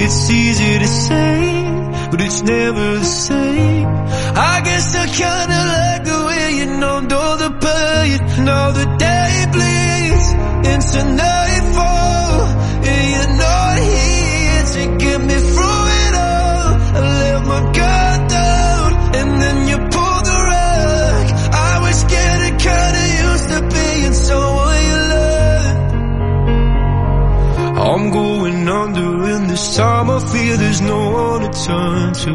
It's easy to say, but it's never the same. I guess I kinda like the way you numbed all the pain. Now the day bleeds into nightfall, and you're not here to get me through it all. I let my guard down, and then you pulled the rug. I was getting kinda used to being someone you loved. I'm going under, and this time I fear there's no one to turn to.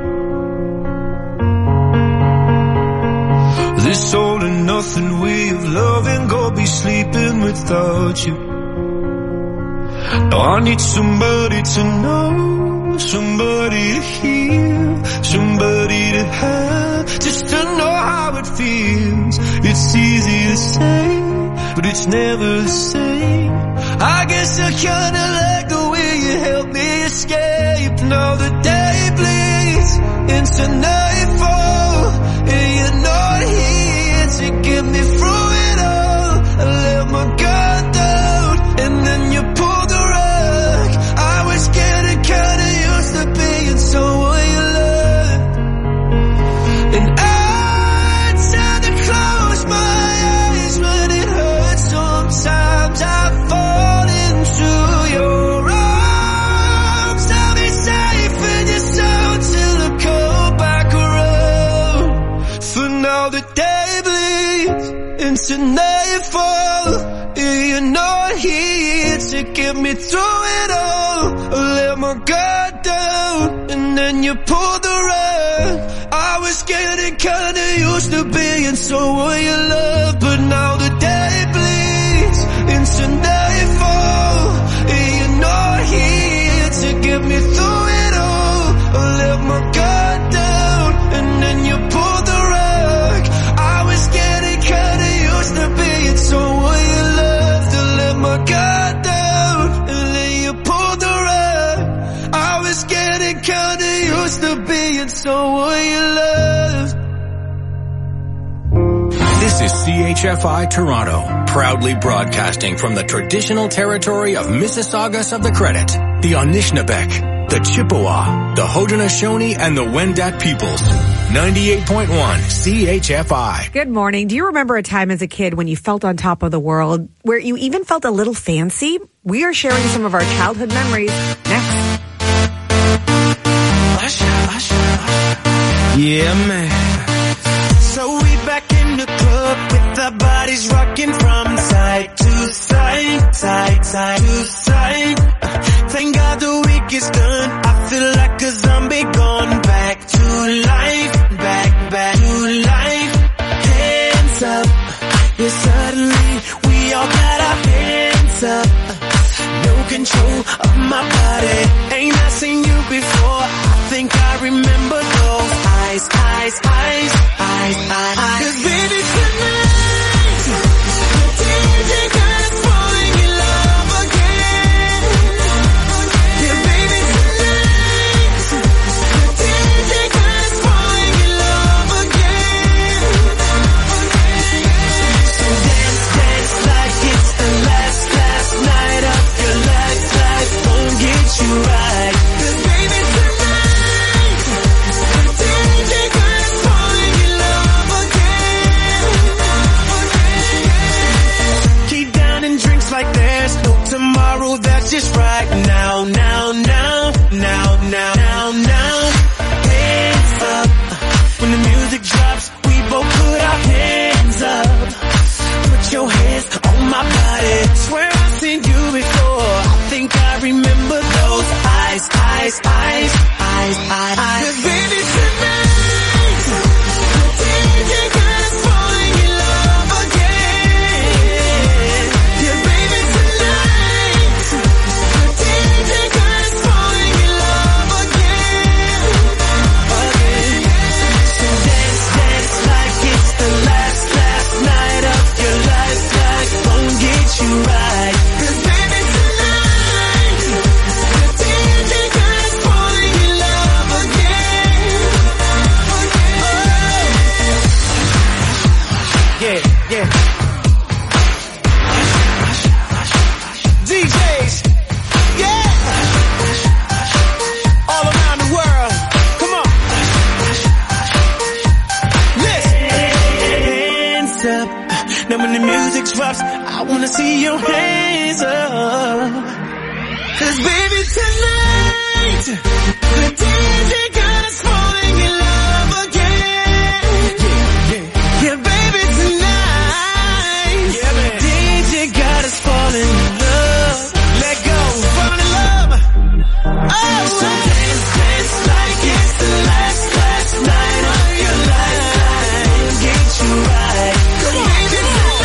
This all and nothing way of loving, go be sleeping without you. Now I need somebody to know, somebody to hear, somebody to have, just to know how it feels. It's easy to say, but it's never the same. I guess I kinda like the way you helped me escape. Now the day bleeds into nightfall, and you're not here to get me through it all. I let my guard down, and then you pulled the rug. I was getting kinda used to being someone you loved. And I try to close my eyes when it hurts. Sometimes I fall into your arms. I'll be safe in your soul till I come back around. For now the day bleeds into nightfall, and you're not here to get me through it all. I let my guard down, and then you pulled the rug. I was getting kinda used to being someone you love, but now the day bleeds into nightfall, and you're not here to get me through it all. I let my guard down, and then you pulled the rug. I was getting kinda used to being someone you loved. I let my guard down, and then you pulled the rug. I was getting kinda used to being someone you loved. This is CHFI Toronto, proudly broadcasting from the traditional territory of Mississaugas of the Credit, the Anishinaabe, the Chippewa, the Haudenosaunee, and the Wendat peoples. 98.1 CHFI. Good morning. Do you remember a time as a kid when you felt on top of the world, where you even felt a little fancy? We are sharing some of our childhood memories next. Yeah, man. So we back in the club with our bodies rocking from side to side, side, side to side. Thank God the week is done. I feel like a zombie gone back to life, back to life. Hands up, yeah, suddenly we all got our hands up. No control of my body. Ain't I seen you before? I think I remember those eyes, eyes, eyes, eyes, eyes. 'Cause baby tonight, the DJ got us falling in love again. Yeah, baby tonight, the DJ got us falling in love again. So dance, dance like it's the last night of your life. Life won't get you right. 'Cause baby tonight, the DJ got us falling in love again. Keep downing drinks like there's no tomorrow. That's just right now, now, now, now, now, now, now. Hands up. When the music drops, we both put our hands up. Put your hands on my body. Swear I've seen you before. I think I remember those eyes, eyes, eyes, eyes, eyes. 'Cause baby tonight, the DJ got us falling in love again. Yeah, baby tonight, the DJ 'Cause baby tonight, the DJ got us falling in love again. Yeah, baby tonight, the DJ got us falling in love. Let go, fall in love. Oh, so dance like it's the last night of your life. Get you right. 'Cause baby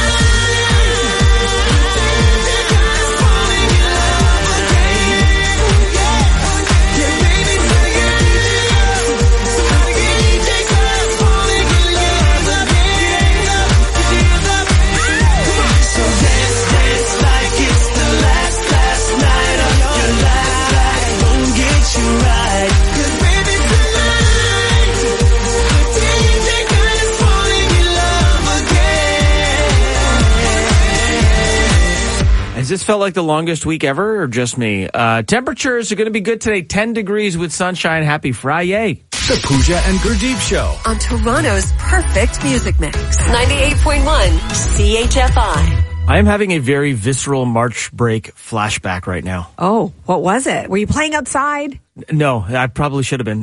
Has this felt like the longest week ever, or just me? Temperatures are going to be good today. 10 degrees with sunshine. Happy Friday. The Pooja and Gurdeep Show. On Toronto's perfect music mix. 98.1 CHFI. I am having a very visceral March break flashback right now. Oh, what was it? Were you playing outside? No, I probably should have been.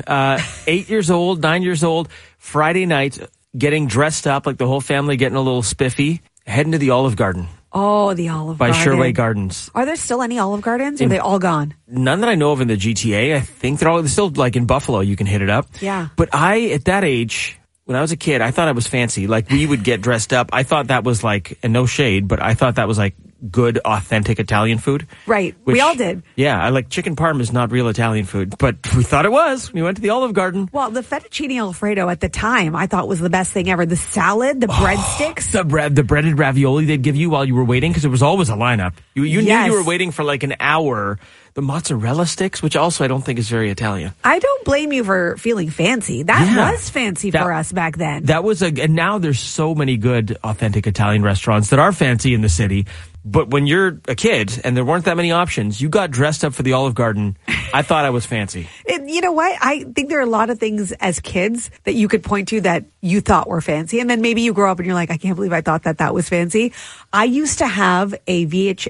8 years old, 9 years old, Friday night, getting dressed up, like the whole family getting a little spiffy, heading to the Olive Garden. Oh, the Olive Garden. By Sherway Gardens. Are there still any Olive Gardens, or are they all gone? None that I know of in the GTA. I think they're still like in Buffalo, you can hit it up. Yeah. But at that age, when I was a kid, I thought I was fancy. Like, we would get dressed up. I thought that was like, and no shade, but I thought that was like good, authentic Italian food. Right. We all did. Yeah. I like chicken parm is not real Italian food, but we thought it was. We went to the Olive Garden. Well, the fettuccine Alfredo at the time, I thought was the best thing ever. The salad, the breadsticks. The breaded ravioli they'd give you while you were waiting, because there was always a lineup. You knew you were waiting for like an hour. The mozzarella sticks, which also I don't think is very Italian. I don't blame you for feeling fancy. That was fancy for us back then. That was and now there's so many good, authentic Italian restaurants that are fancy in the city. But when you're a kid and there weren't that many options, you got dressed up for the Olive Garden. I thought I was fancy. You know what? I think there are a lot of things as kids that you could point to that you thought were fancy. And then maybe you grow up and you're like, I can't believe I thought that was fancy. I used to have a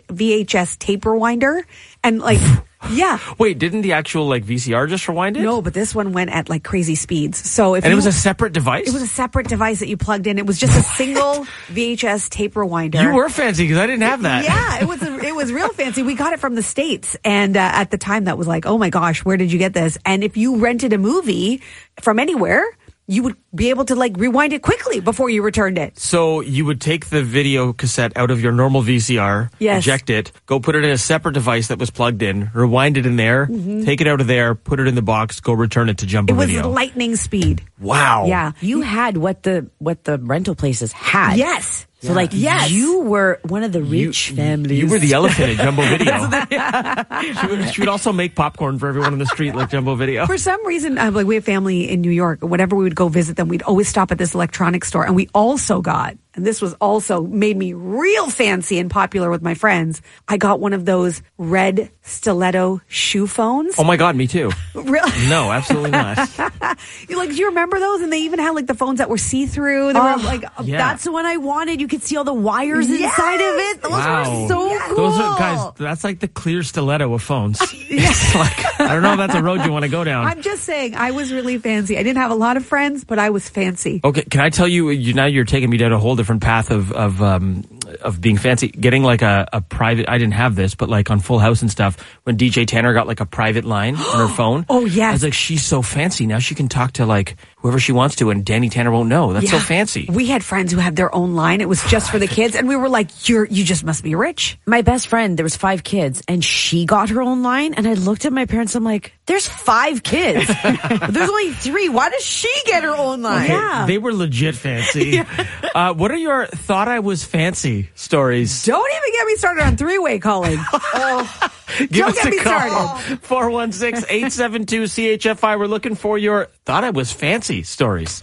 VHS tape rewinder. And like, yeah. Wait, didn't the actual like VCR just rewind it? No, but this one went at like crazy speeds. So it was a separate device? It was a separate device that you plugged in. It was just a single VHS tape rewinder. You were fancy because I didn't have that. Yeah, it was real fancy. We got it from the States. And at the time that was like, oh my gosh, where did you get this? And if you rented a movie from anywhere, you would be able to like rewind it quickly before you returned it. So you would take the video cassette out of your normal VCR, eject it, go put it in a separate device that was plugged in, rewind it in there, take it out of there, put it in the box, go return it to Jumbo Video. It was lightning speed. Wow. Yeah. You had what the rental places had. Yes. So you were one of the rich families. You were the elephant at Jumbo Video. She would also make popcorn for everyone on the street like Jumbo Video. For some reason, like we have family in New York. Whenever we would go visit them, we'd always stop at this electronics store. And we also got, and this was also made me real fancy and popular with my friends, I got one of those red stiletto shoe phones. Oh my God, me too. Really? No, absolutely not. Do you remember those? And they even had like the phones that were see-through. They were like, that's the one I wanted. You could see all the wires inside of it. Those were so cool. Those are, guys, that's like the clear stiletto of phones. It's like, I don't know if that's a road you want to go down. I'm just saying, I was really fancy. I didn't have a lot of friends, but I was fancy. Okay, can I tell you, now you're taking me down a whole different path of being fancy. Getting like a private, I didn't have this, but like on Full House and stuff, when DJ Tanner got like a private line on her phone. Oh, yes. I was like, she's so fancy. Now she can talk to like whoever she wants to, and Danny Tanner won't know. That's so fancy. We had friends who had their own line. It was just for the kids. And we were like, you just must be rich. My best friend, there was 5 kids, and she got her own line. And I looked at my parents, I'm like, there's 5 kids. There's only 3. Why does she get her own line? Okay, Yeah. they were legit fancy. What are your thought I was fancy stories? Don't even get me started on three-way calling. Give us get a me call. started. 416-872-CHFI. We're looking for your thought I was fancy stories.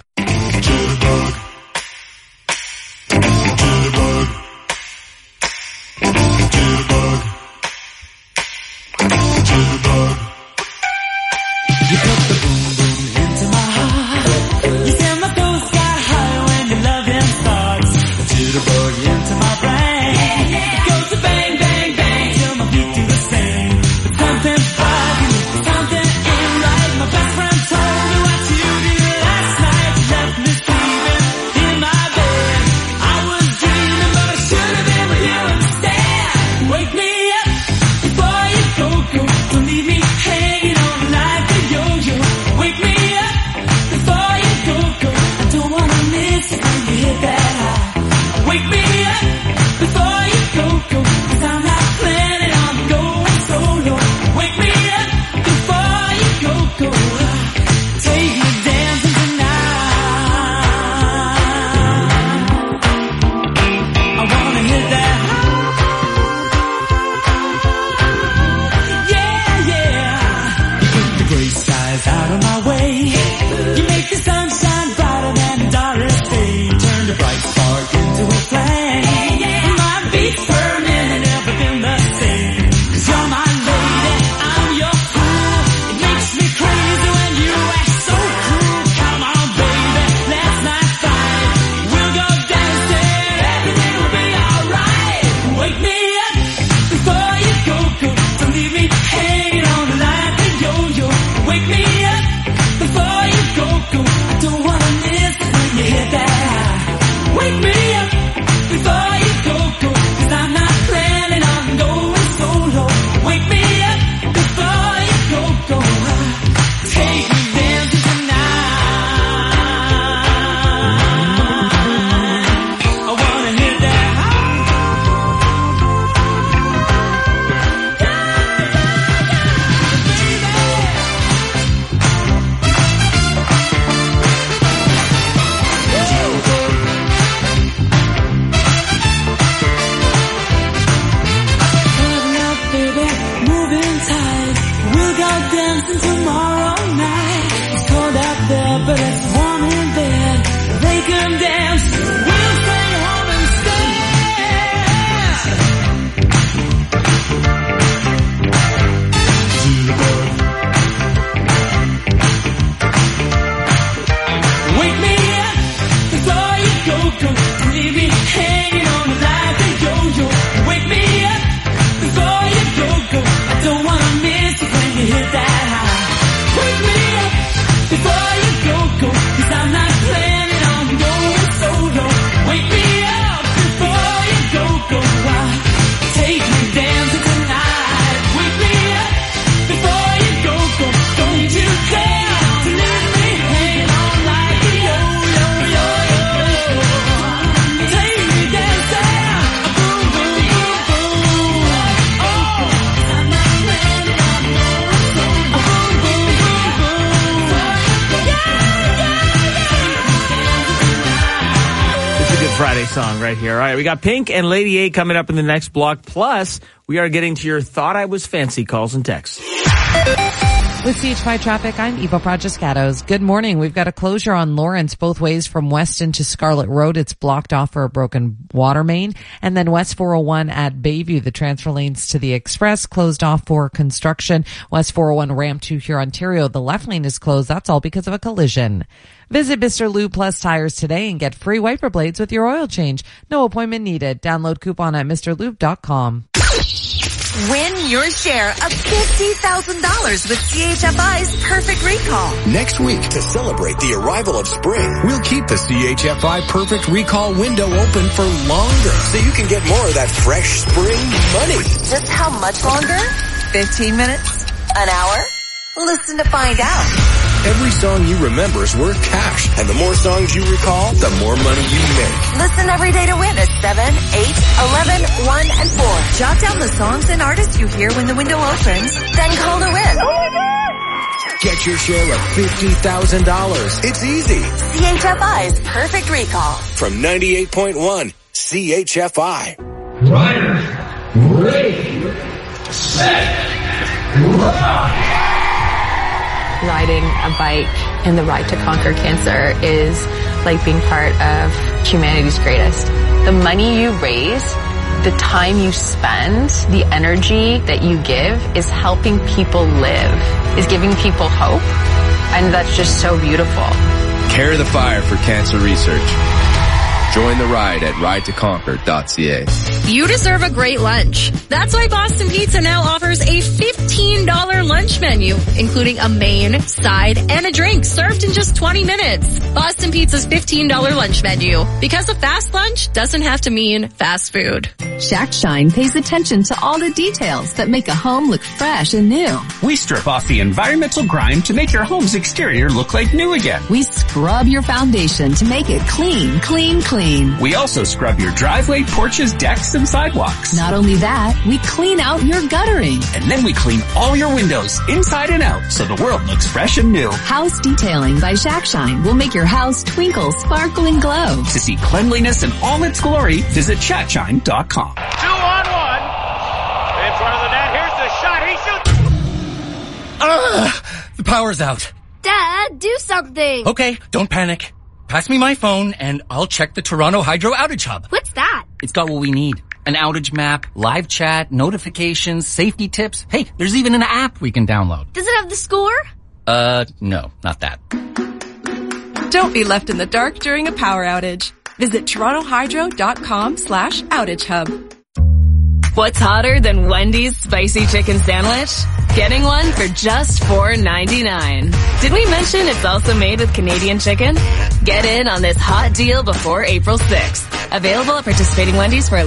moving tight. We'll go dancing tomorrow night. It's cold out there, but it's warm in bed. They can dance, we'll stay home instead. Wake me up before you go. Leave me hanging on like a yo-yo. Wake me up before you go. I don't wanna miss it when you hit that high. Wake me up before you go. 'Cause I'm not planning on going solo. Wake me up before you go. Take me dancing tonight. Wake me up before you go. Don't you dare to leave me hanging on like a yo-yo. Take me dancing, boom, boom, boom, boom. Oh, I'm not planning on going solo. Boom, boom, boom, boom. It's a good Friday song right here. All right, we got Pink and Lady A coming up in the next block. Plus, we are getting to your Thought I Was Fancy calls and texts. With CHY Traffic, I'm Eva Projascatos. Good morning. We've got a closure on Lawrence both ways from Weston to Scarlet Road. It's blocked off for a broken water main. And then West 401 at Bayview, the transfer lanes to the Express closed off for construction. West 401 ramp to Huron, Ontario, the left lane is closed. That's all because of a collision. Visit Mr. Lube Plus Tires today and get free wiper blades with your oil change. No appointment needed. Download coupon at MrLube.com. Win your share of $50,000 with CHFI's Perfect Recall. Next week, to celebrate the arrival of spring, we'll keep the CHFI Perfect Recall window open for longer so you can get more of that fresh spring money. Just how much longer? 15 minutes? An hour? Listen to find out. Every song you remember is worth cash, and the more songs you recall, the more money you make. Listen every day to win at 7, 8, 11, 1, and 4. Jot down the songs and artists you hear when the window opens, then call to win. Oh my God! Get your share of $50,000. It's easy. CHFI's Perfect Recall. From 98.1 CHFI. Ryder, ready, set, rock. Riding a bike in the Ride to Conquer Cancer is like being part of humanity's greatest. The money you raise, the time you spend, the energy that you give is helping people live, is giving people hope, and that's just so beautiful. Carry the fire for cancer research. Join the ride at ridetoconquer.ca. You deserve a great lunch. That's why Boston Pizza now offers a $15 lunch menu, including a main, side, and a drink served in just 20 minutes. Boston Pizza's $15 lunch menu. Because a fast lunch doesn't have to mean fast food. Shack Shine pays attention to all the details that make a home look fresh and new. We strip off the environmental grime to make your home's exterior look like new again. We scrub your foundation to make it clean, clean, clean. We also scrub your driveway, porches, decks, and sidewalks. Not only that, we clean out your guttering. And then we clean all your windows inside and out so the world looks fresh and new. House Detailing by Shack Shine will make your house twinkle, sparkle, and glow. To see cleanliness in all its glory, visit shackshine.com. 2-on-1. In front of the net. Here's the shot. He shoots. The power's out. Dad, do something. Okay, don't panic. Pass me my phone and I'll check the Toronto Hydro Outage Hub. What's that? It's got what we need. An outage map, live chat, notifications, safety tips. Hey, there's even an app we can download. Does it have the score? No, not that. Don't be left in the dark during a power outage. Visit torontohydro.com/outage hub. What's hotter than Wendy's spicy chicken sandwich? Getting one for just $4.99. Did we mention it's also made with Canadian chicken? Get in on this hot deal before April 6th. Available at participating Wendy's for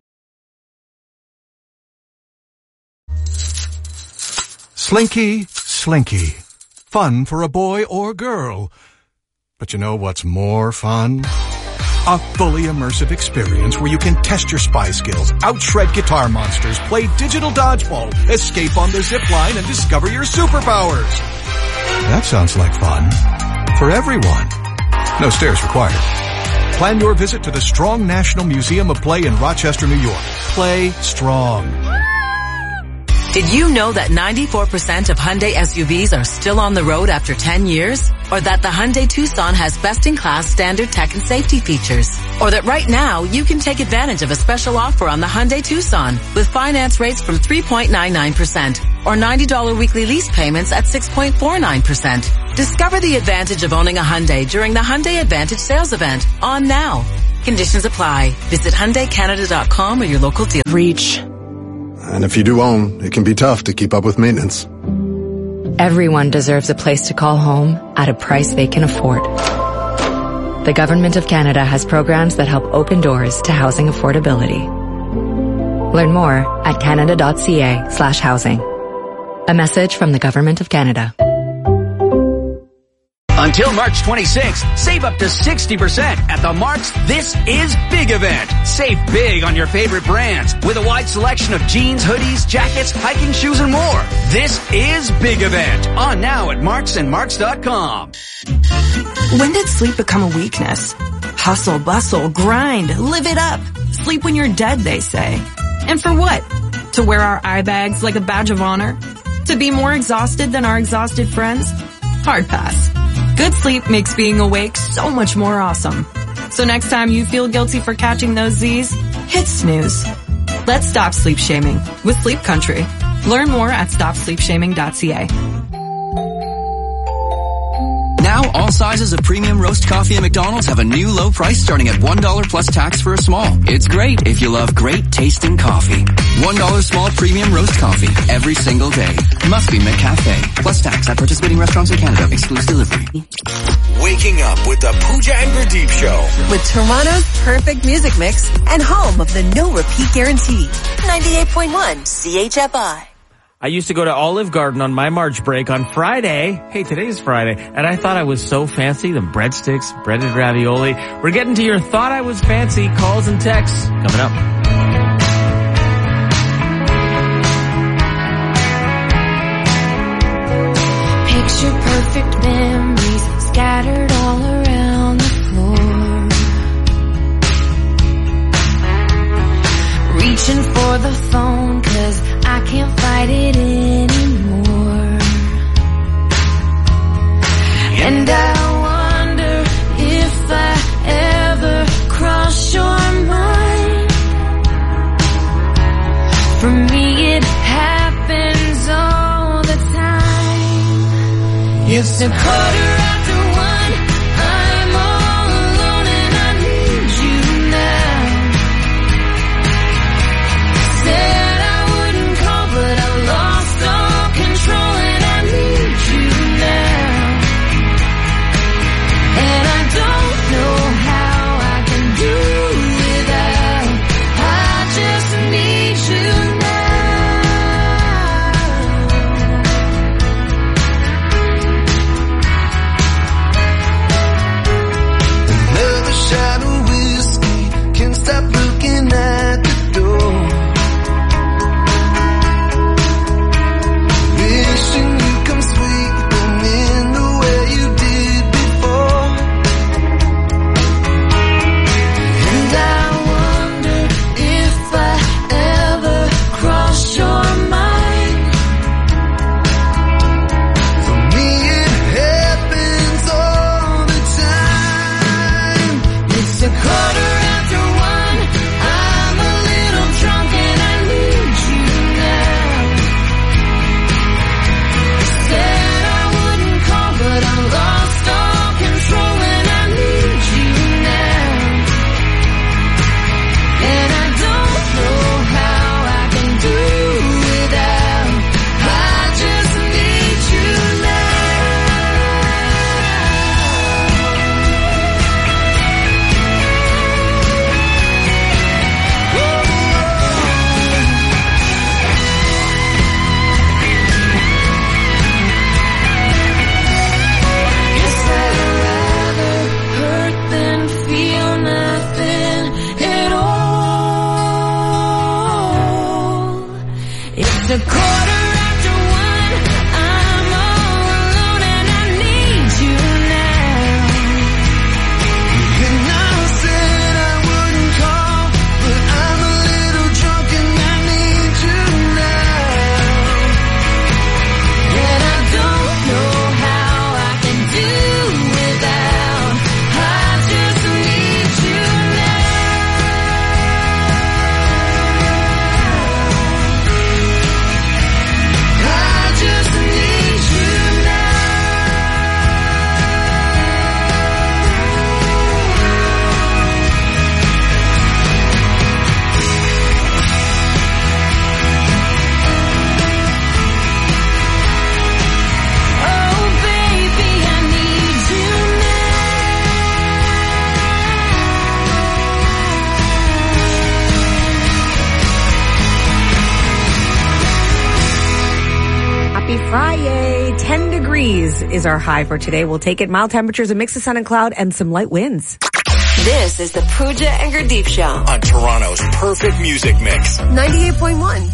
Slinky, Slinky. Fun for a boy or girl. But you know what's more fun? A fully immersive experience where you can test your spy skills, outshred guitar monsters, play digital dodgeball, escape on the zip line, and discover your superpowers. That sounds like fun. For everyone. No stairs required. Plan your visit to the Strong National Museum of Play in Rochester, New York. Play strong. Did you know that 94% of Hyundai SUVs are still on the road after 10 years? Or that the Hyundai Tucson has best-in-class standard tech and safety features? Or that right now you can take advantage of a special offer on the Hyundai Tucson with finance rates from 3.99% or $90 weekly lease payments at 6.49%. Discover the advantage of owning a Hyundai during the Hyundai Advantage sales event on now. Conditions apply. Visit HyundaiCanada.com or your local dealer. Reach. And if you do own, it can be tough to keep up with maintenance. Everyone deserves a place to call home at a price they can afford. The Government of Canada has programs that help open doors to housing affordability. Learn more at canada.ca/housing. A message from the Government of Canada. Until March 26th, save up to 60% at the Mark's This Is Big event. Save big on your favorite brands with a wide selection of jeans, hoodies, jackets, hiking shoes, and more. This is Big event. On now at Marks and Marks.com. When did sleep become a weakness? Hustle, bustle, grind, live it up. Sleep when you're dead, they say. And for what? To wear our eye bags like a badge of honor? To be more exhausted than our exhausted friends? Hard pass. Good sleep makes being awake so much more awesome. So next time you feel guilty for catching those Z's, hit snooze. Let's stop sleep shaming with Sleep Country. Learn more at stopsleepshaming.ca. Now, all sizes of premium roast coffee at McDonald's have a new low price starting at $1 plus tax for a small. It's great if you love great tasting coffee. $1 small premium roast coffee every single day. Must be McCafe. Plus tax at participating restaurants in Canada. Excludes delivery. Waking up with the Pooja and Gurdeep Show. With Toronto's perfect music mix and home of the no repeat guarantee. 98.1 CHFI. I used to go to Olive Garden on my March break on Friday. Hey, today's Friday. And I thought I was so fancy. The breadsticks, breaded ravioli. We're getting to your thought I was fancy calls and texts coming up. Picture perfect memories scattered all around the floor. Reaching for the phone 'cause I can't fight it anymore. And I wonder if I ever cross your mind. For me it happens all the time. It's a quarter after one, I'm all alone and I need you now. Said I wouldn't call but I lost all control and I need you now. And I don't know how I can do without. I just need you now. yay. 10 degrees is our high for today. We'll take it. Mild temperatures, a mix of sun and cloud, and some light winds. This is the Pooja and Gurdeep Show on Toronto's perfect music mix. 98.1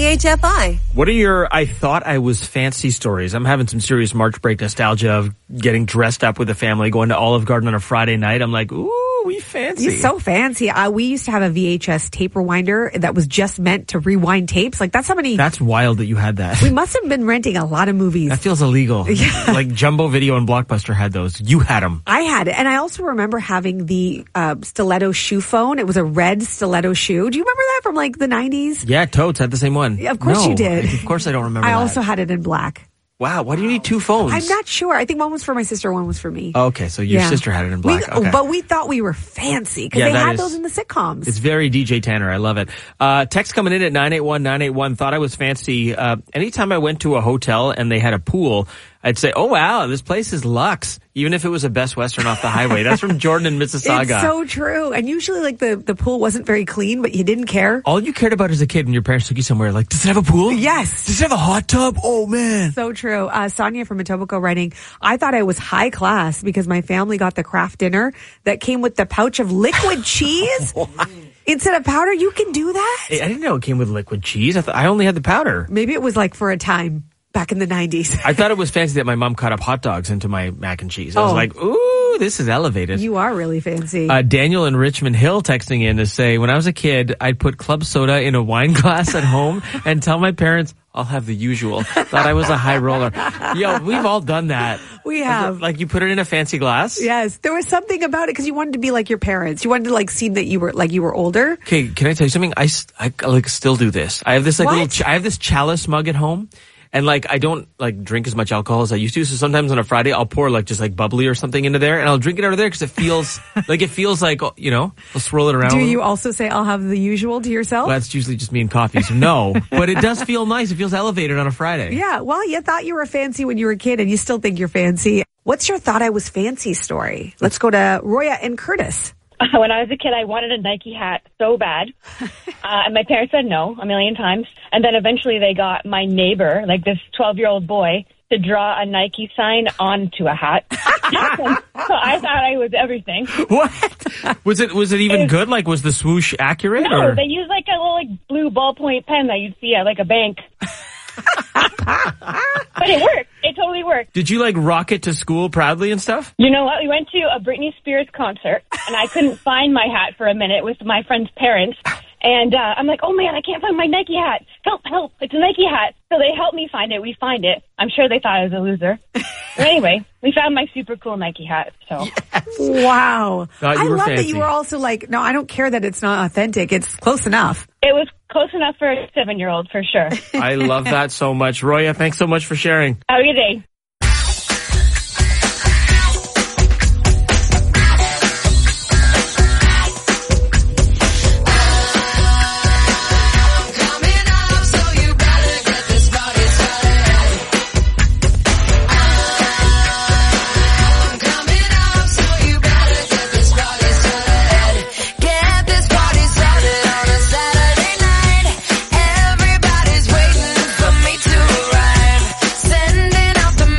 CHFI. What are your I thought I was fancy stories? I'm having some serious March break nostalgia of getting dressed up with the family, going to Olive Garden on a Friday night. I'm like, ooh, we fancy. You're so fancy. We used to have a VHS tape rewinder that was just meant to rewind tapes. Like, that's how many... That's wild that you had that. We must have been renting a lot of movies. That feels illegal. Yeah. Like Jumbo Video and Blockbuster had those. You had them. I had it. And I also remember having the stiletto shoe phone. It was a red stiletto shoe. Do you remember that from like the 90s? Yeah, Totes had the same one. Yeah, of course you did. Of course I don't remember I that. also had it in black. Wow, why do you need two phones? I'm not sure. I think one was for my sister, one was for me. Okay, so your sister had it in black. Okay. But we thought we were fancy because they had those in the sitcoms. It's very DJ Tanner. I love it. Text coming in at 981-981. Thought I was fancy. Anytime I went to a hotel and they had a pool, I'd say, oh, wow, this place is luxe. Even if it was a Best Western off the highway. That's from Jordan in Mississauga. It's so true. And usually, like, the pool wasn't very clean, but you didn't care. All you cared about as a kid when your parents took you somewhere, like, does it have a pool? Yes. Does it have a hot tub? Oh, man. So true. Sonia from Etobicoke writing, I thought I was high class because my family got the craft dinner that came with the pouch of liquid cheese. Instead of powder. You can do that? Hey, I didn't know it came with liquid cheese. I only had the powder. Maybe it was like for a time. Back in the 90s. I thought it was fancy that my mom cut up hot dogs into my mac and cheese. I was like, ooh, this is elevated. You are really fancy. Daniel in Richmond Hill texting in to say, when I was a kid, I'd put club soda in a wine glass at home and tell my parents, I'll have the usual. Thought I was a high roller. Yo, we've all done that. We have. Like you put it in a fancy glass? Yes. There was something about it because you wanted to be like your parents. You wanted to like seem that you were older. Okay, can I tell you something? I like still do this. I have this like I have this chalice mug at home. And like, I don't like drink as much alcohol as I used to. So sometimes on a Friday, I'll pour like just like bubbly or something into there and I'll drink it out of there because it feels like, you know, I'll swirl it around. Do you also say I'll have the usual to yourself? Well, that's usually just me and coffee. So no, but it does feel nice. It feels elevated on a Friday. Yeah. Well, you thought you were fancy when you were a kid and you still think you're fancy. What's your thought I was fancy story? Let's go to Roya and Curtis. When I was a kid, I wanted a Nike hat so bad. And my parents said no a million times. And then eventually they got my neighbor, like this 12-year-old boy, to draw a Nike sign onto a hat. So I thought I was everything. What? Was it even good? Like, was the swoosh accurate? No, or? They used like a little like blue ballpoint pen that you'd see at like a bank. But it worked. It totally worked. Did you like rock it to school proudly and stuff? You know what? We went to a Britney Spears concert and I couldn't find my hat for a minute with my friend's parents. And I'm like, oh man, I can't find my Nike hat. Help, it's a Nike hat. So they helped me find it. We find it. I'm sure they thought I was a loser. But anyway, we found my super cool Nike hat. So yes. Wow. I love fancy. that you were also like, no, I don't care that it's not authentic. It's close enough. It was close enough for a 7-year-old for sure. I love that so much. Roya, thanks so much for sharing. Have a good day. Everybody's waiting for me to arrive. Sending out the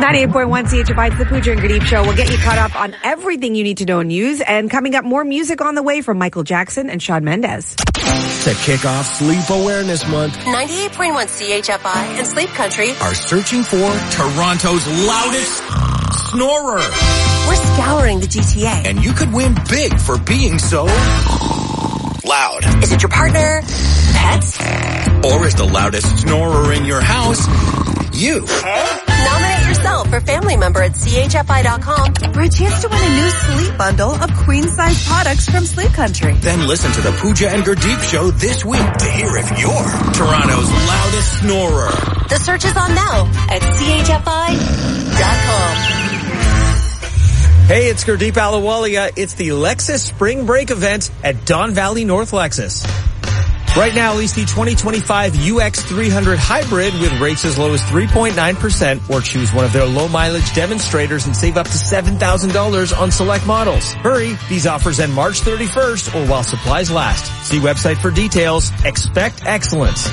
98.1 CHFI, it's the Pooja and Gurdeep Show. We'll get you caught up on everything you need to know in news. And coming up, more music on the way from Michael Jackson and Shawn Mendes. To kick off Sleep Awareness Month, 98.1 CHFI and Sleep Country are searching for Toronto's loudest snorer. We're scouring the GTA. And you could win big for being so loud. Is it your partner, pets? Or is the loudest snorer in your house you? Nominate yourself for family member at CHFI.com for a chance to win a new sleep bundle of queen-size products from Sleep Country. Then listen to the Pooja and Gurdeep Show this week to hear if you're Toronto's loudest snorer. The search is on now at CHFI.com. Hey, it's Gurdeep Ahluwalia. It's the Lexus Spring Break event at Don Valley North Lexus. Right now, lease the 2025 UX300 Hybrid with rates as low as 3.9%, or choose one of their low-mileage demonstrators and save up to $7,000 on select models. Hurry, these offers end March 31st or while supplies last. See website for details. Expect excellence.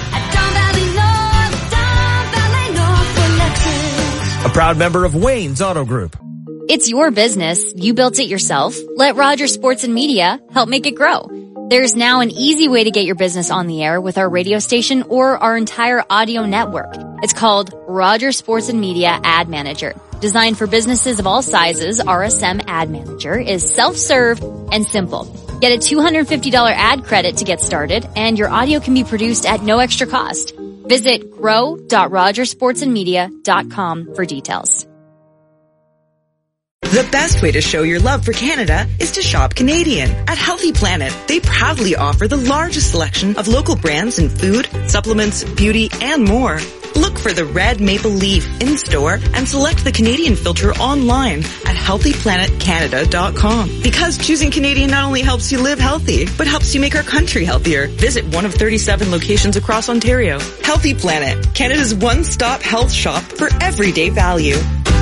A proud member of Wayne's Auto Group. It's your business. You built it yourself. Let Rogers Sports and Media help make it grow. There's now an easy way to get your business on the air with our radio station or our entire audio network. It's called Rogers Sports and Media Ad Manager. Designed for businesses of all sizes, RSM Ad Manager is self-serve and simple. Get a $250 ad credit to get started, and your audio can be produced at no extra cost. Visit grow.rogersportsandmedia.com for details. The best way to show your love for Canada is to shop Canadian. At Healthy Planet, they proudly offer the largest selection of local brands in food, supplements, beauty, and more. Look for the red maple leaf in-store and select the Canadian filter online at healthyplanetcanada.com. Because choosing Canadian not only helps you live healthy, but helps you make our country healthier. Visit one of 37 locations across Ontario. Healthy Planet, Canada's one-stop health shop for everyday value.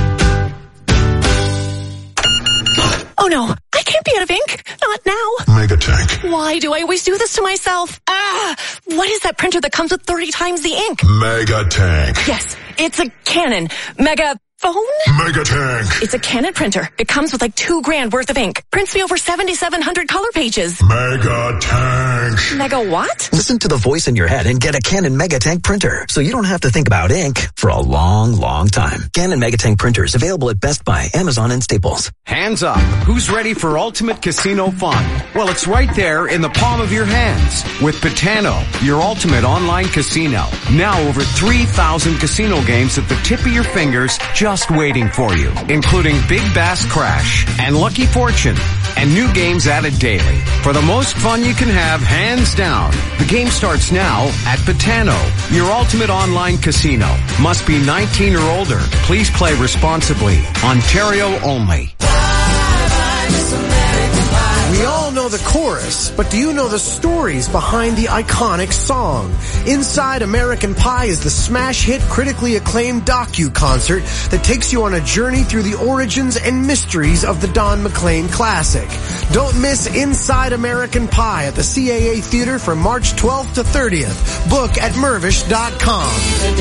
Oh no, I can't be out of ink. Not now. Megatank. Why do I always do this to myself? What is that printer that comes with 30 times the ink? Megatank. Yes, it's a Canon Megaphone? Megatank. It's a Canon printer. It comes with like $2,000 worth of ink. Prints me over 7,700 color pages. Megatank. Mega what? Listen to the voice in your head and get a Canon Megatank printer, so you don't have to think about ink for a long, long time. Canon Megatank printers available at Best Buy, Amazon, and Staples. Hands up. Who's ready for ultimate casino fun? Well, it's right there in the palm of your hands with Betano, your ultimate online casino. Now over 3,000 casino games at the tip of your fingers, just waiting for you, including Big Bass Crash and Lucky Fortune, and new games added daily. For the most fun you can have, hands down. The game starts now at Betano, your ultimate online casino. Must be 19 or older. Please play responsibly. Ontario only. We all know the chorus, but do you know the stories behind the iconic song? Inside American Pie is the smash hit, critically acclaimed docu-concert that takes you on a journey through the origins and mysteries of the Don McLean classic. Don't miss Inside American Pie at the CAA Theater from March 12th to 30th. Book at Mervish.com.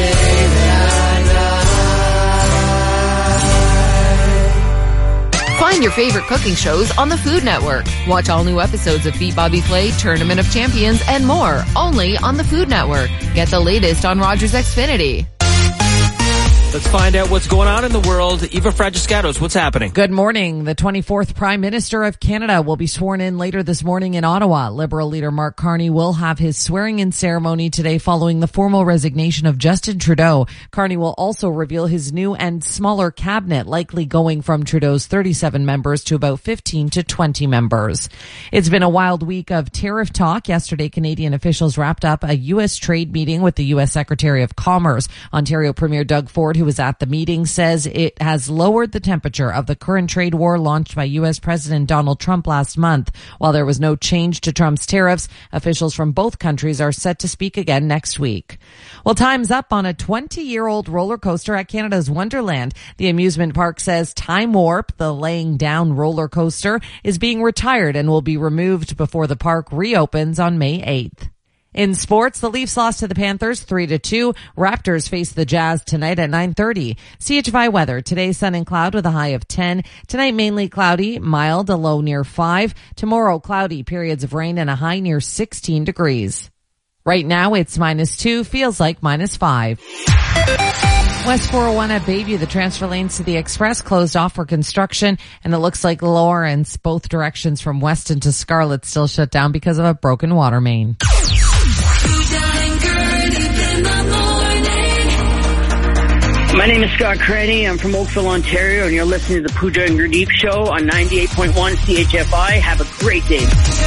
Find your favorite cooking shows on the Food Network. Watch all new episodes of Beat Bobby Flay, Tournament of Champions, and more, only on the Food Network. Get the latest on Rogers Xfinity. Let's find out what's going on in the world. Eva Fragiscatos, what's happening? Good morning. The 24th Prime Minister of Canada will be sworn in later this morning in Ottawa. Liberal leader Mark Carney will have his swearing-in ceremony today following the formal resignation of Justin Trudeau. Carney will also reveal his new and smaller cabinet, likely going from Trudeau's 37 members to about 15 to 20 members. It's been a wild week of tariff talk. Yesterday, Canadian officials wrapped up a U.S. trade meeting with the U.S. Secretary of Commerce. Ontario Premier Doug Ford, who was at the meeting, says it has lowered the temperature of the current trade war launched by U.S. President Donald Trump last month. While there was no change to Trump's tariffs, officials from both countries are set to speak again next week. Well, time's up on a 20-year-old roller coaster at Canada's Wonderland. The amusement park says Time Warp, the laying down roller coaster, is being retired and will be removed before the park reopens on May 8th. In sports, the Leafs lost to the Panthers 3-2. Raptors face the Jazz tonight at 9:30. CHFI weather. Today, sun and cloud with a high of 10. Tonight, mainly cloudy, mild, a low near 5. Tomorrow, cloudy, periods of rain and a high near 16 degrees. Right now, it's -2, feels like -5. West 401 at Bayview, the transfer lanes to the Express closed off for construction, and it looks like Lawrence, both directions from Weston to Scarlett, still shut down because of a broken water main. My name is Scott Crenny. I'm from Oakville, Ontario, and you're listening to the Pooja and Gurdeep Show on 98.1 CHFI. Have a great day.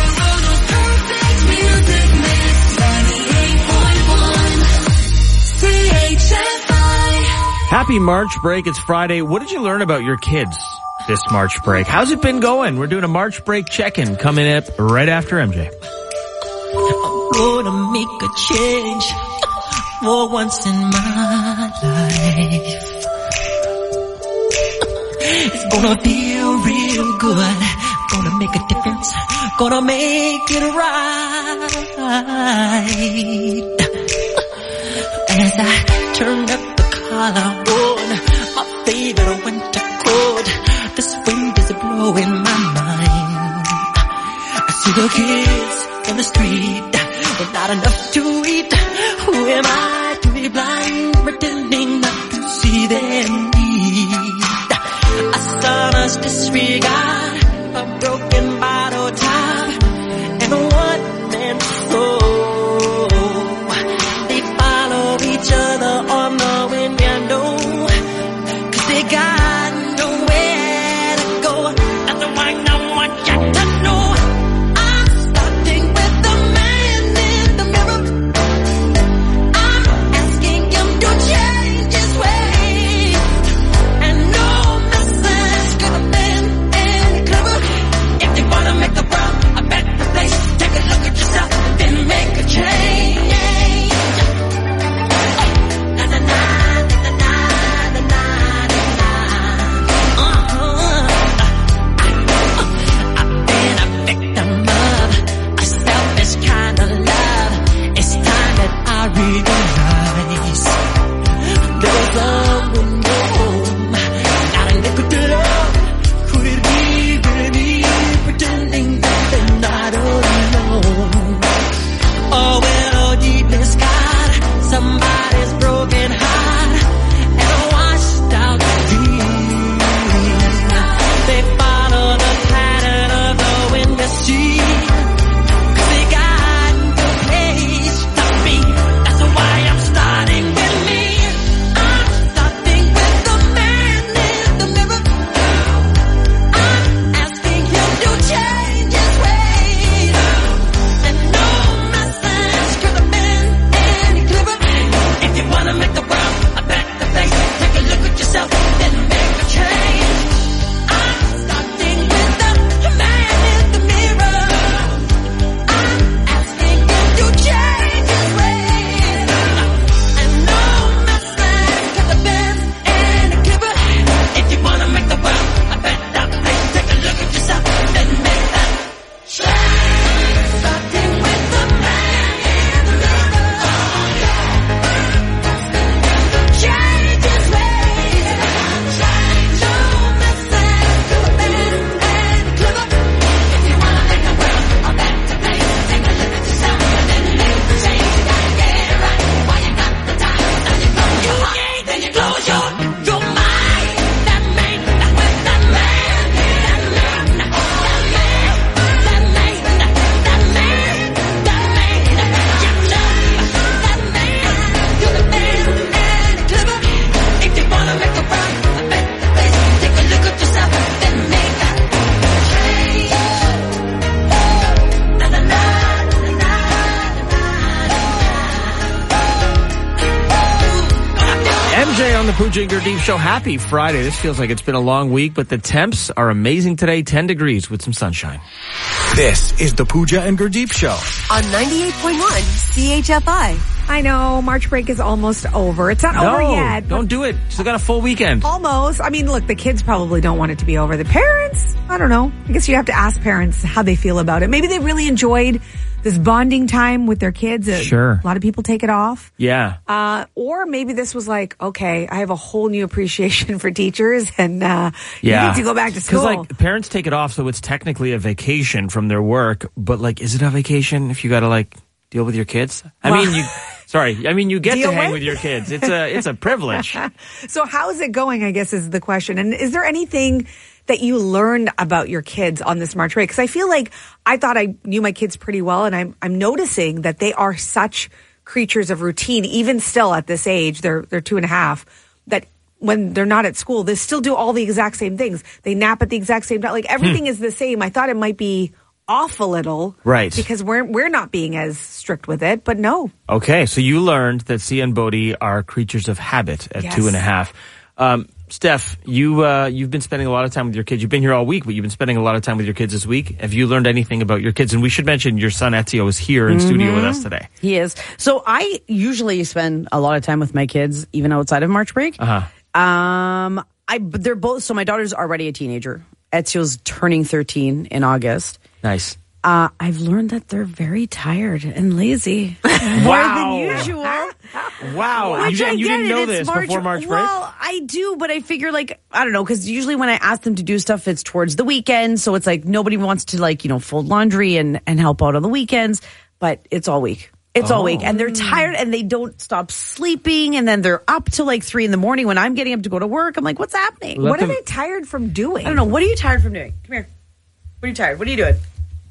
Happy March break. It's Friday. What did you learn about your kids this March break? How's it been going? We're doing a March break check-in coming up right after MJ. I'm gonna make a change for once in my life. It's gonna feel real good. Gonna make a difference. Gonna make it right. As I turn up the collar on my favorite winter coat, this wind is blowing my mind. I see the kids in the street with not enough to eat. Who am I to be blind, pretending not to see their need? A sunless disregard, a broken bottle top, and a one-man show. They follow each other on the window, 'cause they got nowhere to go. That's why I want you to know. I'm starting with the man in the mirror. I'm asking him to change his ways. And no message could have been any clearer. If you wanna make the world a better place, take a look at yourself, then make a change. Na na na na na na na na. I've been a victim of a selfish kind of love. It's time that I realize there's someone home, not a nickel to love. Could it be really me pretending that they're not alone? Oh well, deep in the sky, somebody's broken heart and a washed out dream. They follow the pattern of the wind to sea, 'cause they got no place to be. That's why I'm starting with me. I'm starting with the man in the mirror. I'm asking him to change his ways. And no message could have been any clearer. If you wanna make the world a better place, take a look at yourself, then make a change. I'm starting with the man in the mirror. I'm asking him to change his ways. And no message could have been any clearer. If you wanna make the world a better place, take a look at yourself, then make that change. Starting with the man in the mirror. Change his ways. No message could have been any clearer. If you wanna make the world a better place, take a look at yourself and then make the change. You gotta get it right while you got the time. Now you close your heart, then you close your mind. That man, that man, that man, that man, that man, that man, that man, that man, you love that man. Could have been any clearer. If you wanna make the world a better place, take a look at yourself, then make that change. Na na na na na MJ on the Pooja and Gurdeep Show. Happy Friday. This feels like it's been a long week, but the temps are amazing today. 10 degrees with some sunshine. This is the Pooja and Gurdeep Show. On 98.1 CHFI. I know, March break is almost over. It's not over yet. Don't do it. Still got a full weekend. Almost. I mean, look, the kids probably don't want it to be over. The parents, I don't know. I guess you have to ask parents how they feel about it. Maybe they really enjoyed this bonding time with their kids. Sure. A lot of people take it off. Yeah. Or maybe this was like, okay, I have a whole new appreciation for teachers, and you need to go back to school. Because like parents take it off, so it's technically a vacation from their work. But like, is it a vacation if you got to like deal with your kids? I mean, you get to hang with your kids. It's a privilege. So how is it going, I guess, is the question. And is there anything that you learned about your kids on this March break? Because I feel like I thought I knew my kids pretty well, and I'm noticing that they are such creatures of routine, even still at this age. They're 2.5, that when they're not at school, they still do all the exact same things. They nap at the exact same time. Like everything is the same. I thought it might be off a little, right? Because we're not being as strict with it, but no. Okay, so you learned that Sia and Bodhi are creatures of habit at 2.5. Steph, you've been spending a lot of time with your kids. You've been here all week, but you've been spending a lot of time with your kids this week. Have you learned anything about your kids? And we should mention your son Ezio is here in studio with us today. He is. So I usually spend a lot of time with my kids, even outside of March break. They're both. So my daughter's already a teenager. Ezio's turning 13 in August. Nice. I've learned that they're very tired and lazy. More than usual. Wow. You didn't know this before March break? Well, I do, but I figure I don't know, because usually when I ask them to do stuff, it's towards the weekend. So it's like nobody wants to fold laundry and help out on the weekends, but it's all week. It's all week. And they're tired and they don't stop sleeping. And then they're up till 3 a.m. when I'm getting up to go to work. I'm like, what's happening? What are they tired from doing? I don't know. What are you tired from doing? Come here. What are you tired? What are you doing?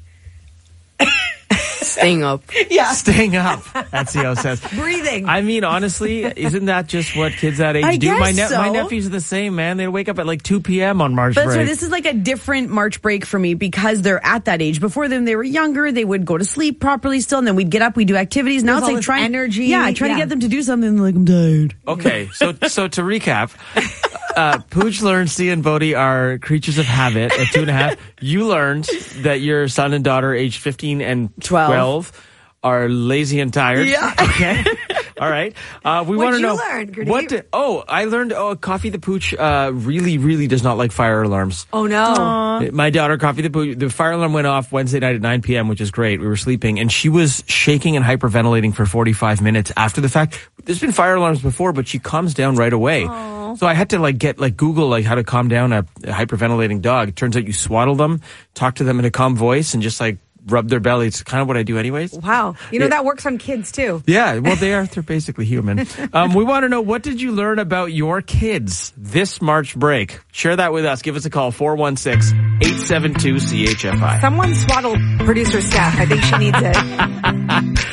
Staying up. Yeah. Staying up, Ezio says. Breathing. I mean, honestly, isn't that just what kids that age do? My nephews are the same, man. They wake up at 2 p.m. on March break. So this is a different March break for me because they're at that age. Before them, they were younger. They would go to sleep properly still, and then we'd get up, we'd do activities. Now There's it's trying energy. Yeah, trying to get them to do something. I'm tired. Okay, so to recap, Pooch learned Sia and Bodhi are creatures of habit at 2.5. You learned that your son and daughter, aged 15 and 12, are lazy and tired. Yeah. Okay. All right. We want to know learn, I learned. Coffee the Pooch really, really does not like fire alarms. Oh no. Aww. My daughter, Coffee the Pooch, the fire alarm went off Wednesday night at 9 p.m., which is great. We were sleeping, and she was shaking and hyperventilating for 45 minutes after the fact. There's been fire alarms before, but she calms down right away. Aww. So I had to get Google how to calm down a hyperventilating dog. It turns out you swaddle them, talk to them in a calm voice, and just rub their belly. It's kind of what I do anyways. Wow. That works on kids too. Yeah. Well, they're basically human. We want to know, what did you learn about your kids this March break? Share that with us. Give us a call, 416-872-CHFI. Someone swaddle producer Steph. I think she needs it.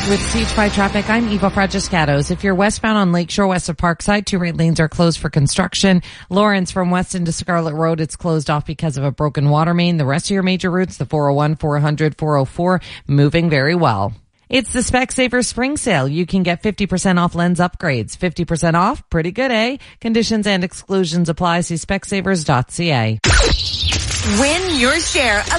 with Siege by Traffic, I'm Eva Fragiscatos. If you're westbound on Lakeshore west of Parkside, 2 right lanes are closed for construction. Lawrence from Weston to Scarlet Road, it's closed off because of a broken water main. The rest of your major routes, the 401, 400, 404, moving very well. It's the Specsavers Spring Sale. You can get 50% off lens upgrades. 50% off? Pretty good, eh? Conditions and exclusions apply. See specsavers.ca. Win your share of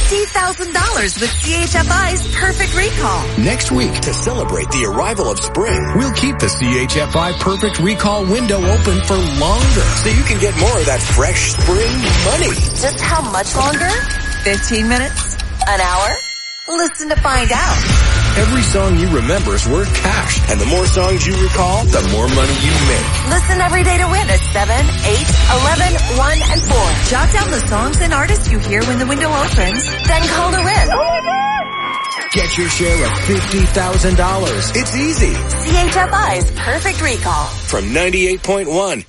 $50,000 with CHFI's Perfect Recall. Next week, to celebrate the arrival of spring, we'll keep the CHFI Perfect Recall window open for longer so you can get more of that fresh spring money. Just how much longer? 15 minutes? An hour? Listen to find out. Every song you remember is worth cash, and the more songs you recall, the more money you make. Listen every day to win at 7, 8, 11, 1, and 4. Jot down the songs and artists you hear when the window opens, then call to win. Oh my God! Get your share of $50,000. It's easy. CHFI's Perfect Recall. From 98.1.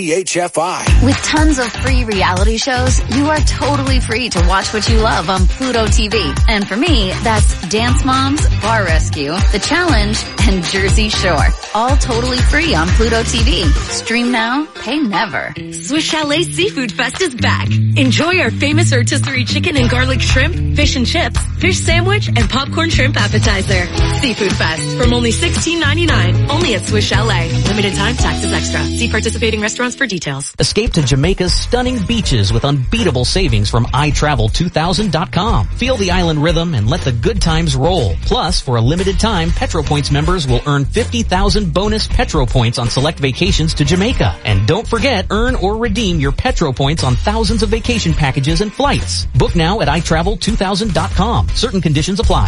CHFI. With tons of free reality shows, you are totally free to watch what you love on Pluto TV. And for me, that's Dance Moms, Bar Rescue, The Challenge, and Jersey Shore. All totally free on Pluto TV. Stream now, pay never. Swiss Chalet Seafood Fest is back. Enjoy our famous rotisserie chicken and garlic shrimp, fish and chips, fish sandwich, and popcorn shrimp appetizer. Seafood Fest from only $16.99. Only at Swiss Chalet. Limited time, taxes extra. See participating restaurants for details. Escape to Jamaica's stunning beaches with unbeatable savings from iTravel2000.com. Feel the island rhythm and let the good times roll. Plus, for a limited time, PetroPoints members will earn 50,000 bonus Petro points on select vacations to Jamaica. And don't forget, earn or redeem your Petro points on thousands of vacation packages and flights. Book now at iTravel2000.com. Certain conditions apply.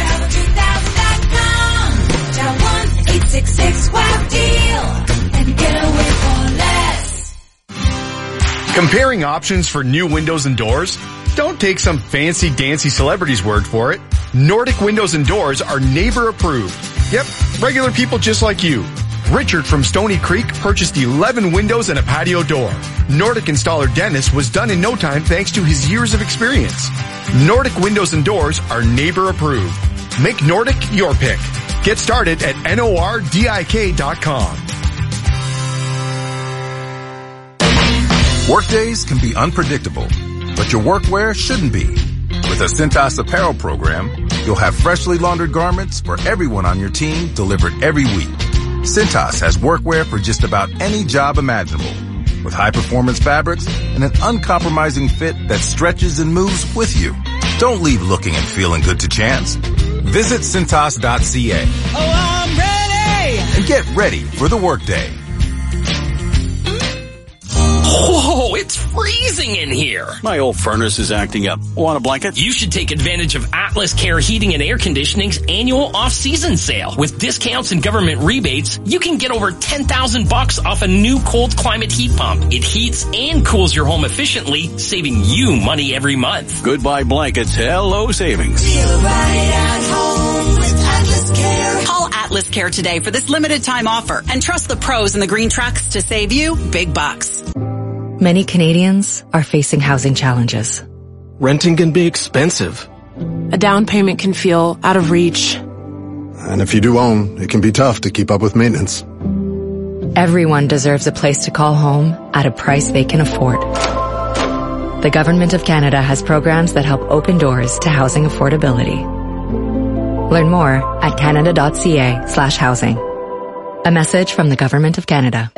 iTravel2000.com. Dial 1-866-WOW-DEAL and get away for less. Comparing options for new windows and doors? Don't take some fancy-dancy celebrity's word for it. Nordic Windows and Doors are neighbor approved. Yep, regular people just like you. Richard from Stony Creek purchased 11 windows and a patio door. Nordic installer Dennis was done in no time thanks to his years of experience. Nordic Windows and Doors are neighbor approved. Make Nordic your pick. Get started at NORDIK.com. Workdays can be unpredictable, but your workwear shouldn't be. With a Cintas apparel program, you'll have freshly laundered garments for everyone on your team delivered every week. Cintas has workwear for just about any job imaginable, with high-performance fabrics and an uncompromising fit that stretches and moves with you. Don't leave looking and feeling good to chance. Visit Cintas.ca. Oh, I'm ready! And get ready for the workday. Whoa, it's freezing in here. My old furnace is acting up. Want a blanket? You should take advantage of Atlas Care Heating and Air Conditioning's annual off-season sale. With discounts and government rebates, you can get over $10,000 off a new cold climate heat pump. It heats and cools your home efficiently, saving you money every month. Goodbye blankets. Hello savings. Feel right at home with Atlas Care. Call Atlas Care today for this limited time offer and trust the pros in the green trucks to save you big bucks. Many Canadians are facing housing challenges. Renting can be expensive. A down payment can feel out of reach. And if you do own, it can be tough to keep up with maintenance. Everyone deserves a place to call home at a price they can afford. The Government of Canada has programs that help open doors to housing affordability. Learn more at canada.ca/housing. A message from the Government of Canada.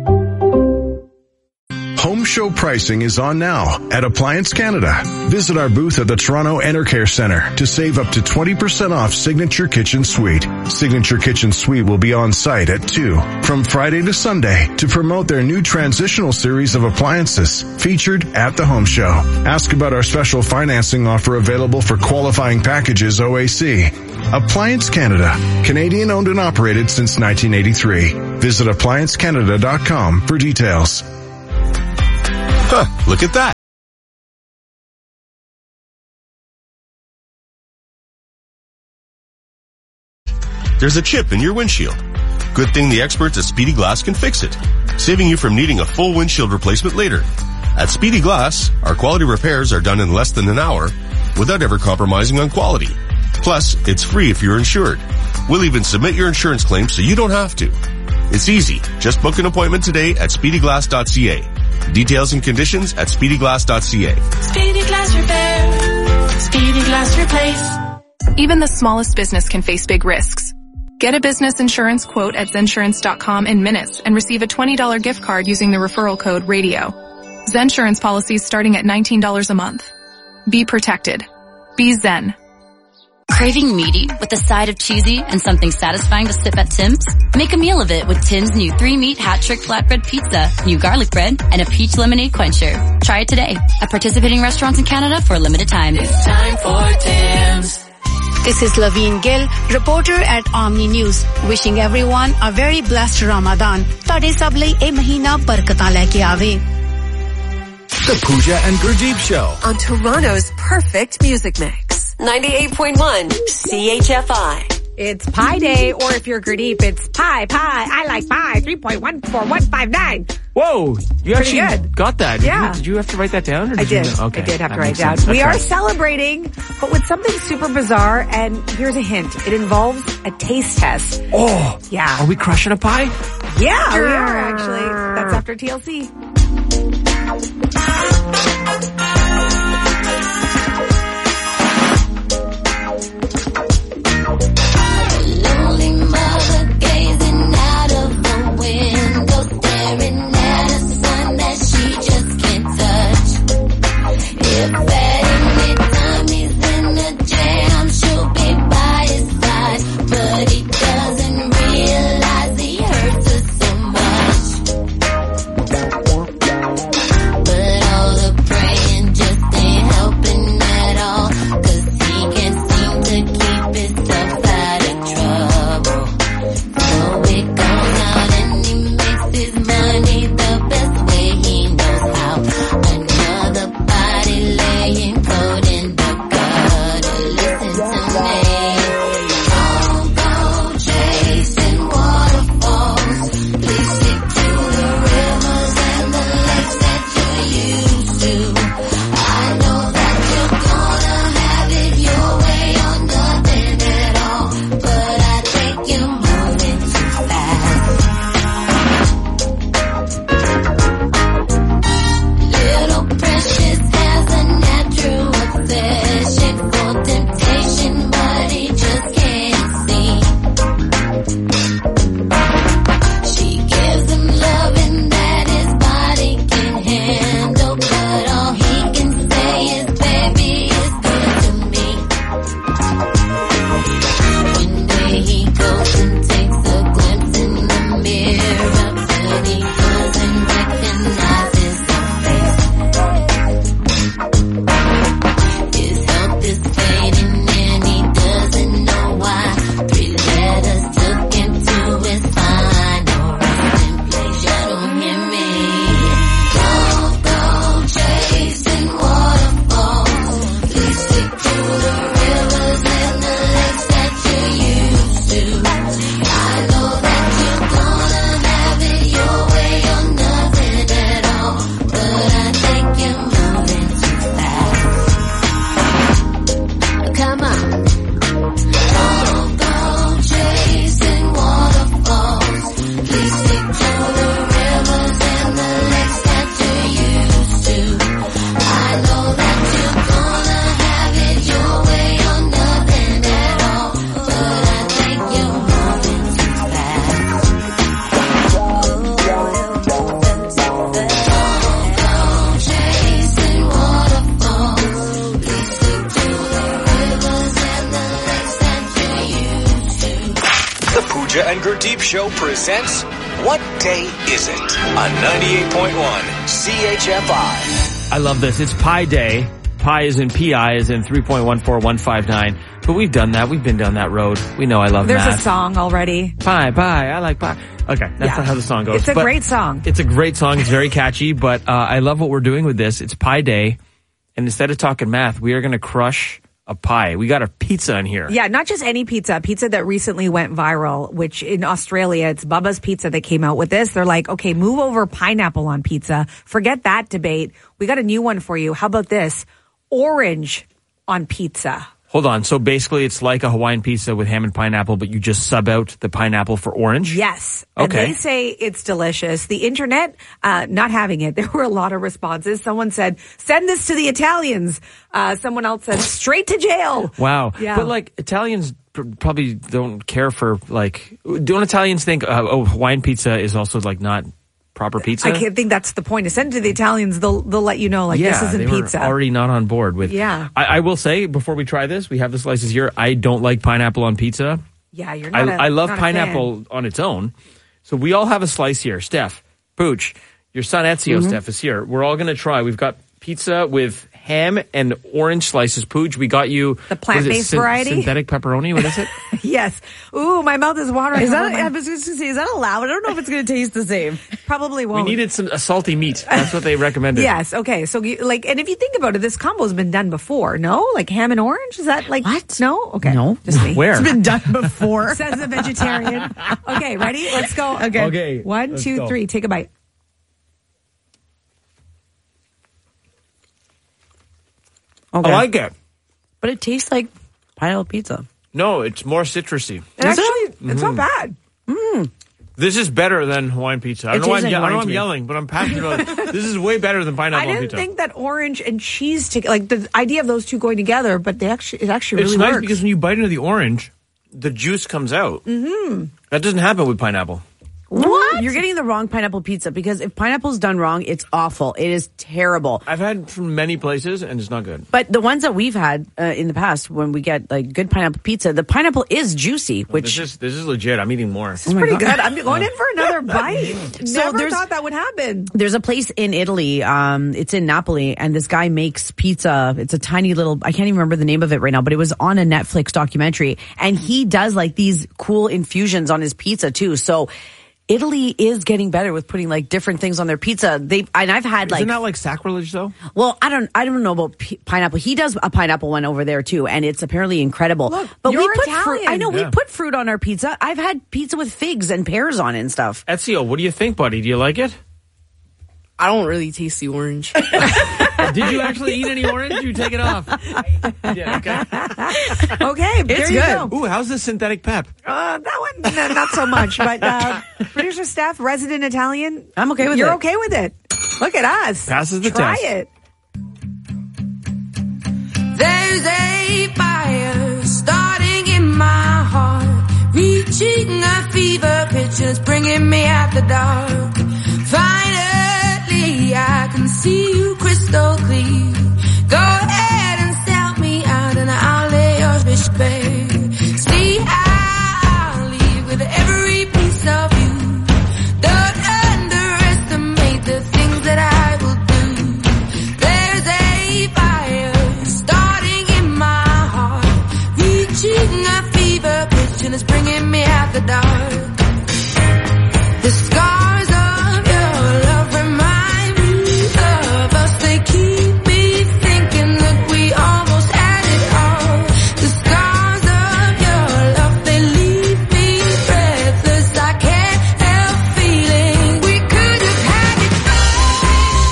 Home Show pricing is on now at Appliance Canada. Visit our booth at the Toronto Enercare Centre to save up to 20% off Signature Kitchen Suite. Signature Kitchen Suite will be on site at 2 from Friday to Sunday to promote their new transitional series of appliances featured at the Home Show. Ask about our special financing offer available for qualifying packages OAC. Appliance Canada, Canadian owned and operated since 1983. Visit appliancecanada.com for details. Huh, look at that. There's a chip in your windshield. Good thing the experts at Speedy Glass can fix it, saving you from needing a full windshield replacement later. At Speedy Glass, our quality repairs are done in less than an hour without ever compromising on quality. Plus, it's free if you're insured. We'll even submit your insurance claim so you don't have to. It's easy. Just book an appointment today at speedyglass.ca. Details and conditions at speedyglass.ca. Speedy Glass Repair. Speedy Glass Replace. Even the smallest business can face big risks. Get a business insurance quote at Zensurance.com in minutes and receive a $20 gift card using the referral code RADIO. Zensurance policies starting at $19 a month. Be protected. Be Zen. Craving meaty with a side of cheesy and something satisfying to sip at Tim's? Make a meal of it with Tim's new 3-meat hat trick flatbread pizza, new garlic bread, and a peach lemonade quencher. Try it today at participating restaurants in Canada for a limited time. It's time for Tim's. This is Laveen Gill, reporter at Omni News, wishing everyone a very blessed Ramadan. Tade sab lai eh mahina barakatan leke aave. The Pooja and Gurdeep Show on Toronto's perfect music mix. 98.1 CHFI. It's Pie Day, or if you're Gurdeep, it's pie. I like pie. 3.14159. Whoa, you Pretty actually good. got that. Yeah. Did you have to write that down? Or I did. Okay. I did have to That write makes down. sense. We That's are right. celebrating, but with something super bizarre, and here's a hint. It involves a taste test. Oh. Yeah. Are we crushing a pie? Yeah, we are actually. That's after TLC. Lonely mother gazing out of the window, staring at a sun that she just can't touch. If at any time he's in a jam, she'll be by his side, but he doesn't realize he hurts her so much. But all the praying just ain't helping at all, 'cause he can't seem to keep himself out of trouble. So he goes out and he makes his money the best way he knows how. Another body laying cold in the gutter. Listen to me. Don't go chasing waterfalls. Please stick to the rivers and the lakes that you're used to. I know that you're gonna have it your way or nothing at all, but I think you're moving too fast. Little Precious has a natural obsession for temptation, but he just can't see. She gives him loving that his body can handle, but all he can say is, baby, it's good to me. One day he goes and takes a glimpse in the mirror, but he doesn't recognize his own face. His health is fading and he doesn't know why. 3 letters took him to his final resting place. You don't hear me. Don't go chasing waterfalls. Please stick to the rivers and the lakes that you're used to. I know that you're gonna have it your way or nothing at all, but I think you're moving too fast. Come on. Don't go chasing waterfalls. Please stick to the rivers and the lakes that you're used to. I know that you're gonna have it your way or nothing at all, but I think you're moving too fast. Don't go chasing waterfalls. Please stick to the rivers and the lakes that you're used to. The Pooja and Gurdeep Show presents What Day Is It? On 98.1 CHFI. I love this. It's Pie Day. Pi is in PI is in 3.14159. But we've done that. We've been down that road. We know I love There's math. a song already. Pie. I like pie. Okay, that's not how the song goes. It's a But great song. It's a great song. It's very catchy, but I love what we're doing with this. It's Pie Day, and instead of talking math, we are going to crush a pie. We got a pizza in here. Yeah, not just any pizza. Pizza that recently went viral, which in Australia, it's Bubba's Pizza that came out with this. They're like, okay, move over pineapple on pizza. Forget that debate. We got a new one for you. How about this? Orange on pizza. Hold on. So basically it's like a Hawaiian pizza with ham and pineapple, but you just sub out the pineapple for orange? Yes. Okay. And they say it's delicious. The internet, not having it. There were a lot of responses. Someone said, send this to the Italians. Someone else said, straight to jail. Wow. Yeah. But like Italians probably don't care for like, don't Italians think, Hawaiian pizza is also like not proper pizza? I can't think that's the point. To send it to the Italians, they'll let you know, like, this isn't they pizza. were already not on board with. Yeah. I will say, before we try this, we have the slices here. I don't like pineapple on pizza. Yeah, you're not I love not a pineapple fan. on its own. So we all have a slice here. Steph, Pooch, your son Ezio, Steph, is here. We're all going to try. We've got pizza with ham and orange slices. Pooch, we got you the plant-based variety? Synthetic pepperoni. What is it? Yes. Ooh, my mouth is watering. Is that? I was just going to say, is that allowed? I don't know if it's going to taste the same. Probably won't. We needed a salty meat. That's what they recommended. Yes. Okay. So, and if you think about it, this combo's been done before. No, like ham and orange. Is that like what? No. Okay. No. Just me. Where? It's been done before. Says the vegetarian. Okay. Ready? Let's go. Okay. 1, 2, 3. Take a bite. Okay. I like it. But it tastes like pineapple pizza. No, it's more citrusy. It's not bad. This is better than Hawaiian pizza. I know I'm yelling, but I'm passionate about it. This is way better than pineapple I on didn't pizza. think that orange and cheese, like the idea of those two going together, but it actually really It's nice works. because when you bite into the orange, the juice comes out. Mm-hmm. That doesn't happen with pineapple. What? You're getting the wrong pineapple pizza because if pineapple's done wrong, it's awful. It is terrible. I've had from many places and it's not good. But the ones that we've had in the past, when we get like good pineapple pizza, the pineapple is juicy. Which this is legit. I'm eating more. It's pretty good. I'm going in for another bite. So Never thought that would happen. There's a place in Italy. It's in Napoli, and this guy makes pizza. It's a tiny little. I can't even remember the name of it right now, but it was on a Netflix documentary, and he does like these cool infusions on his pizza too. So Italy is getting better with putting like different things on their pizza. I've had like. Isn't that like sacrilege though? Well, I don't know about pineapple. He does a pineapple one over there too, and it's apparently incredible. Look, but you're we put Italian. fruit. I know Yeah. we put fruit on our pizza. I've had pizza with figs and pears on it and stuff. Ezio, what do you think, buddy? Do you like it? I don't really taste the orange. Did you actually eat any orange? You take it off. Yeah, okay. Okay, there you go. Ooh, how's the synthetic pep? That one, not so much. But producer Steph, resident Italian, I'm okay with it. You're okay with it. Look at us. Passes the Try test. it. There's a fire starting in my heart, reaching a fever pitch and it's bringing me out the dark. Finally, I can see you crystal clear. Go ahead and sell me out and I'll lay your fish bare. See, I'll leave with every piece of you. Don't underestimate the things that I will do. There's a fire starting in my heart, reaching a fever pitch and it's bringing me out the dark. The scars of your love remind me of us. They keep me thinking that we almost had it all. The scars of your love, they leave me breathless. I can't help feeling we could have had it all.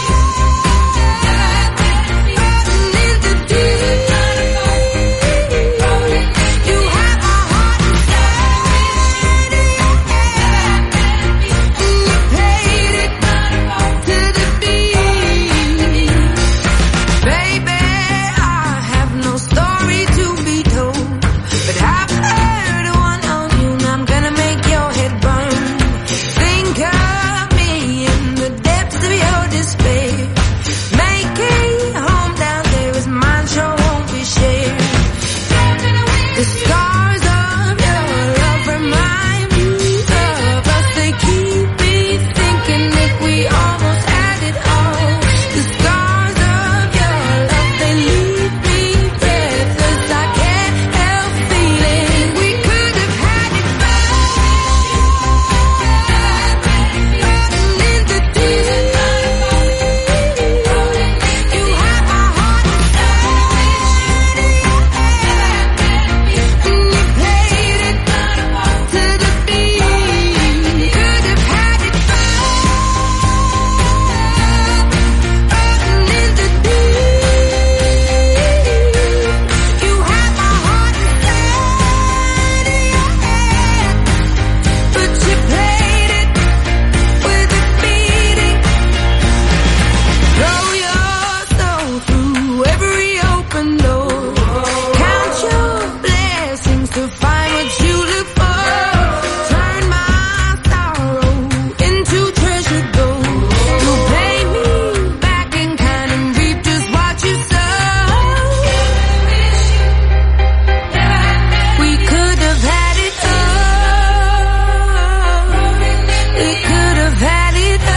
In the deep, you have my heart inside. to find what you look for. Turn my sorrow into treasure gold. You pay me back in kind and reap just what you sow. We could have had it all. We could have had it all.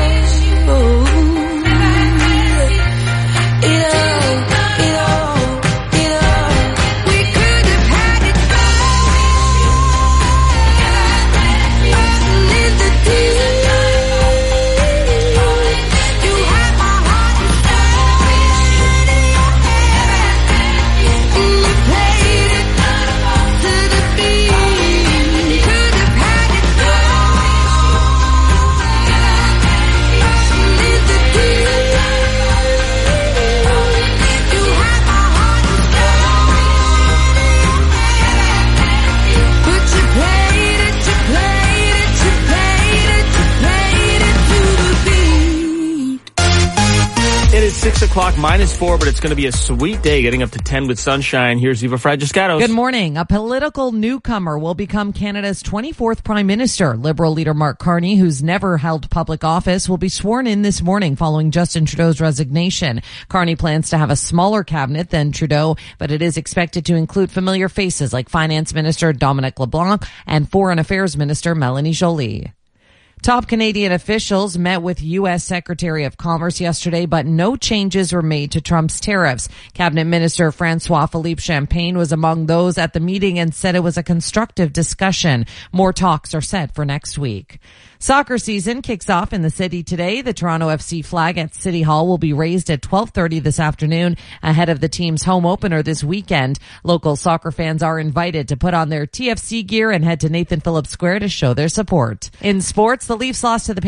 It is 6 o'clock -4, but it's going to be a sweet day getting up to 10 with sunshine. Here's Eva Fragiscatos. Good morning. A political newcomer will become Canada's 24th Prime Minister. Liberal leader Mark Carney, who's never held public office, will be sworn in this morning following Justin Trudeau's resignation. Carney plans to have a smaller cabinet than Trudeau, but it is expected to include familiar faces like Finance Minister Dominic LeBlanc and Foreign Affairs Minister Melanie Joly. Top Canadian officials met with U.S. Secretary of Commerce yesterday, but no changes were made to Trump's tariffs. Cabinet Minister François-Philippe Champagne was among those at the meeting and said it was a constructive discussion. More talks are set for next week. Soccer season kicks off in the city today. The Toronto FC flag at City Hall will be raised at 12:30 this afternoon ahead of the team's home opener this weekend. Local soccer fans are invited to put on their TFC gear and head to Nathan Phillips Square to show their support. In sports, the Leafs lost to the